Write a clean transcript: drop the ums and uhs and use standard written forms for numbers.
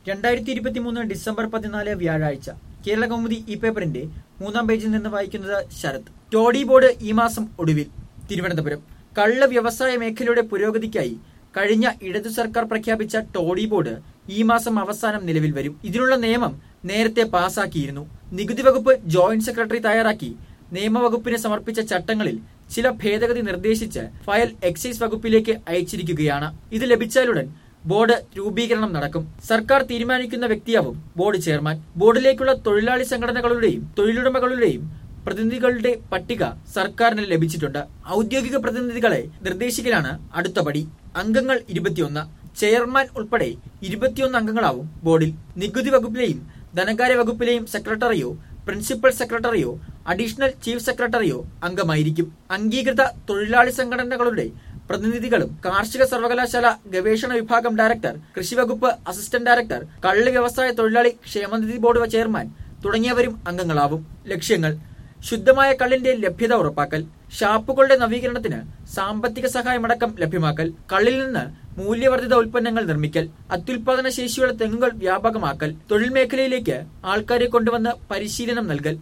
2023 December 14 വ്യാഴാഴ്ച കേരള കൗമുദി ഈ പേപ്പറിന്റെ 3-ാം പേജിൽ നിന്ന് വായിക്കുന്നത് ശരത്. ടോഡി ബോർഡ് ഈ മാസം ഒടുവിൽ. തിരുവനന്തപുരം. കള്ള വ്യവസായ മേഖലയുടെ പുരോഗതിക്കായി കഴിഞ്ഞ ഇടതു സർക്കാർ പ്രഖ്യാപിച്ച ടോഡി ബോർഡ് ഈ മാസം അവസാനം നിലവിൽ വരും. ഇതിനുള്ള നിയമം നേരത്തെ പാസാക്കിയിരുന്നു. നികുതി വകുപ്പ് ജോയിന്റ് സെക്രട്ടറി തയ്യാറാക്കി നിയമവകുപ്പിന് സമർപ്പിച്ച ചട്ടങ്ങളിൽ ചില ഭേദഗതി നിർദ്ദേശിച്ച് ഫയൽ എക്സൈസ് വകുപ്പിലേക്ക് അയച്ചിരിക്കുകയാണ്. ഇത് ലഭിച്ചാലുടൻ ബോർഡ് രൂപീകരണം നടക്കും. സർക്കാർ തീരുമാനിക്കുന്ന വ്യക്തിയാവും ബോർഡ് ചെയർമാൻ. ബോർഡിലേക്കുള്ള തൊഴിലാളി സംഘടനകളുടെയും തൊഴിലുടമകളുടെയും പ്രതിനിധികളുടെ പട്ടിക സർക്കാരിന് ലഭിച്ചിട്ടുണ്ട്. ഔദ്യോഗിക പ്രതിനിധികളെ നിർദ്ദേശിക്കലാണ് അടുത്ത പടി. അംഗങ്ങൾ 21. ചെയർമാൻ ഉൾപ്പെടെ 21 അംഗങ്ങളാവും ബോർഡിൽ. നികുതി വകുപ്പിലെയും ധനകാര്യ വകുപ്പിലെയും സെക്രട്ടറിയോ പ്രിൻസിപ്പൽ സെക്രട്ടറിയോ അഡീഷണൽ ചീഫ് സെക്രട്ടറിയോ അംഗമായിരിക്കും. അംഗീകൃത തൊഴിലാളി സംഘടനകളുടെ പ്രതിനിധികളും കാർഷിക സർവകലാശാല ഗവേഷണ വിഭാഗം ഡയറക്ടർ, കൃഷിവകുപ്പ് അസിസ്റ്റന്റ് ഡയറക്ടർ, കള്ള് വ്യവസായ തൊഴിലാളി ക്ഷേമനിധി ബോർഡ് ചെയർമാൻ തുടങ്ങിയവരും അംഗങ്ങളാവും. ലക്ഷ്യങ്ങൾ: ശുദ്ധമായ കള്ളിന്റെ ലഭ്യത ഉറപ്പാക്കൽ, ഷാപ്പുകളുടെ നവീകരണത്തിന് സാമ്പത്തിക സഹായമടക്കം ലഭ്യമാക്കൽ, കള്ളിൽ നിന്ന് മൂല്യവർദ്ധിത ഉൽപ്പന്നങ്ങൾ നിർമ്മിക്കൽ, അത്യുൽപാദന ശേഷിയുള്ള തെങ്ങുകൾ വ്യാപകമാക്കൽ, തൊഴിൽ മേഖലയിലേക്ക് ആൾക്കാരെ കൊണ്ടുവന്ന് പരിശീലനം നൽകൽ.